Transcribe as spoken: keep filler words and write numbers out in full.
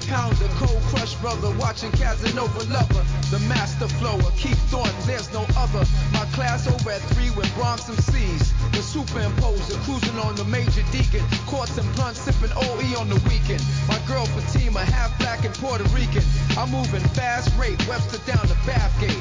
pounder, cold crush brother, watching Casanova lover, the master flower, Keith Thornton, there's no other. My class over at three with Bronx M Cs, the superimposer, cruising on the Major Deacon, quarts and blunts, sipping O E on the weekend. My girl Fatima, half black and Puerto Rican. I'm moving fast rate, Webster down to Bathgate.